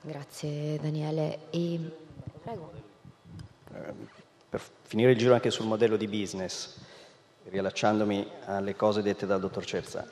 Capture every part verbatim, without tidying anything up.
Grazie Daniele. E... Prego. Per finire il giro anche sul modello di business, riallacciandomi alle cose dette dal dottor Cerza.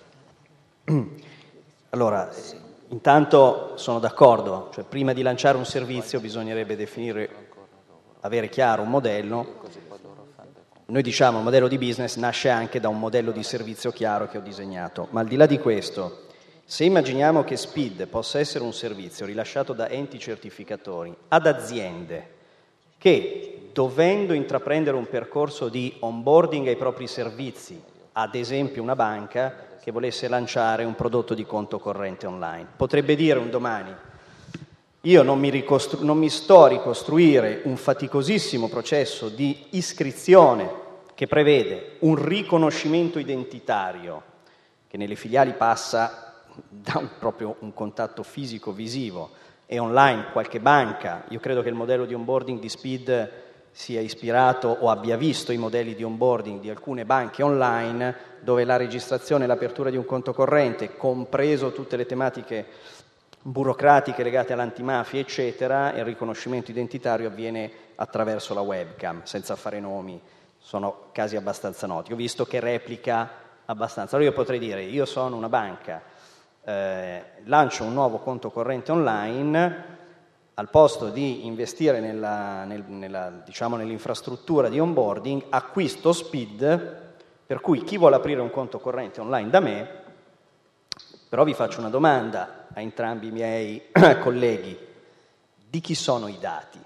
Allora, intanto sono d'accordo, cioè prima di lanciare un servizio bisognerebbe definire, avere chiaro un modello. Noi diciamo il modello di business nasce anche da un modello di servizio chiaro che ho disegnato, ma al di là di questo, se immaginiamo che SPID possa essere un servizio rilasciato da enti certificatori ad aziende che, dovendo intraprendere un percorso di onboarding ai propri servizi, ad esempio una banca che volesse lanciare un prodotto di conto corrente online, potrebbe dire un domani: io non mi, ricostru- non mi sto a ricostruire un faticosissimo processo di iscrizione che prevede un riconoscimento identitario che nelle filiali passa da un, proprio un contatto fisico visivo e online qualche banca. Io credo che il modello di onboarding di SPID sia ispirato o abbia visto i modelli di onboarding di alcune banche online dove la registrazione e l'apertura di un conto corrente, compreso tutte le tematiche burocratiche legate all'antimafia eccetera, e il riconoscimento identitario avviene attraverso la webcam, senza fare nomi. Sono casi abbastanza noti. Ho visto che replica abbastanza. Allora io potrei dire: io sono una banca, eh, lancio un nuovo conto corrente online, al posto di investire nella, nel, nella, diciamo, nell'infrastruttura di onboarding, acquisto SPID, per cui chi vuole aprire un conto corrente online da me, però vi faccio una domanda a entrambi i miei colleghi: di chi sono i dati?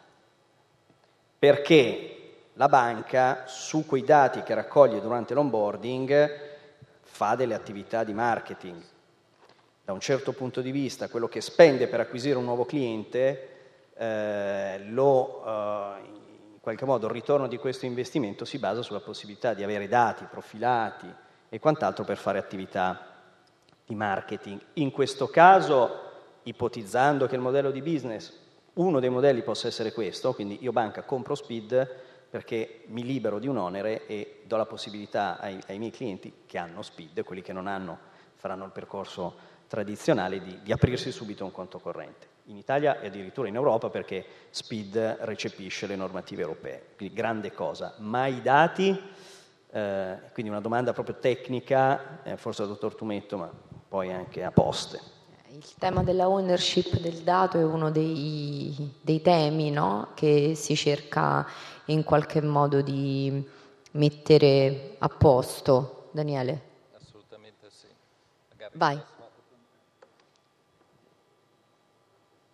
Perché la banca, su quei dati che raccoglie durante l'onboarding, fa delle attività di marketing. Da un certo punto di vista, quello che spende per acquisire un nuovo cliente, eh, lo, eh, in qualche modo il ritorno di questo investimento si basa sulla possibilità di avere dati profilati e quant'altro per fare attività di marketing. In questo caso, ipotizzando che il modello di business, uno dei modelli possa essere questo, quindi io banca compro SPID perché mi libero di un onere e do la possibilità ai, ai miei clienti che hanno SPID, quelli che non hanno faranno il percorso tradizionale, di, di aprirsi subito un conto corrente. In Italia e addirittura in Europa, perché SPID recepisce le normative europee, quindi grande cosa. Ma i dati, eh, quindi una domanda proprio tecnica, eh, forse al dottor Tumetto, ma poi anche a poste. Il tema della ownership del dato è uno dei, dei temi, no? Che si cerca in qualche modo di mettere a posto. Daniele? Assolutamente sì. Magari Vai.